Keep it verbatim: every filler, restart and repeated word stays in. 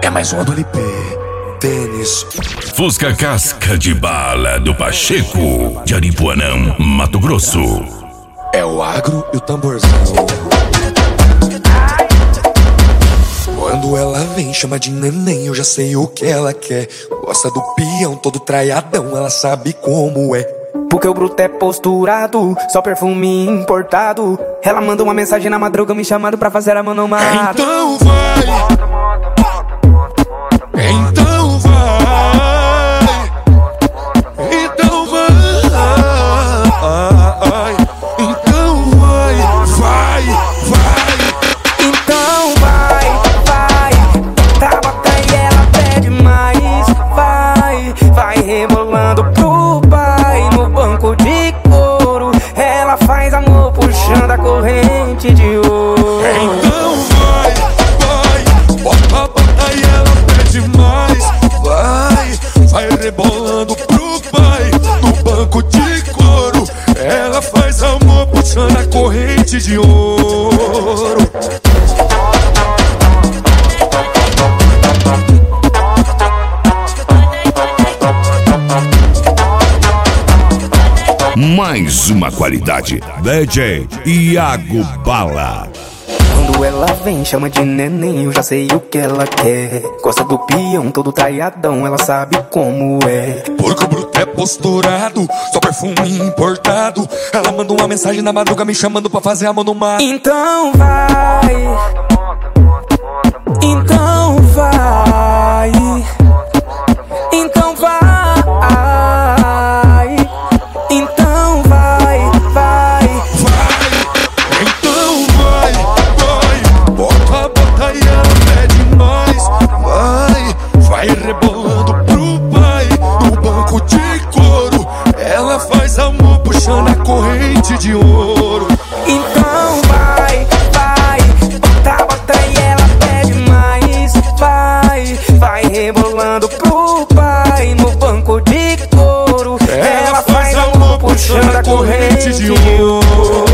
É mais uma do L P. Tênis. Fusca Casca de Bala do Pacheco, de Aripuanã, Mato Grosso. É o agro e o tamborzão. Quando ela vem, chama de neném, eu já sei o que ela quer. Gosta do peão, todo traiadão, ela sabe como é. Porque o bruto é posturado, só perfume importado. Ela manda uma mensagem na madruga me chamando pra fazer a mano mata. Então vai, então vai, então vai, então vai, vai, vai. Então vai, vai, tá bota e ela pede mais. Vai, vai rebolando pro pai no banco de couro. Ela faz amor puxando a corrente de ouro. Então vai, vai, bota, bota e ela pede mais. Vai, vai rebolando pro pai no banco de couro. Ela faz amor puxando a corrente de ouro. Mais uma qualidade, D J Iago Bala. Quando ela vem, chama de neném, eu já sei o que ela quer. Gosta do peão, todo traiadão, ela sabe como é. Porque o bruto é posturado, só perfume importado. Ela manda uma mensagem na madruga me chamando pra fazer a mão no mar. Então vai, então vai, então vai, então vai, vai, vai, então vai, vai, bota, bota e ela pede mais. Vai, vai rebolando pro pai no banco de couro. Ela faz amor puxando a corrente de ouro. então vai, vai, bota, bota e ela pede mais. Vai, vai rebolando pro pai no banco de couro. Ela faz amor puxando a corrente de ouro.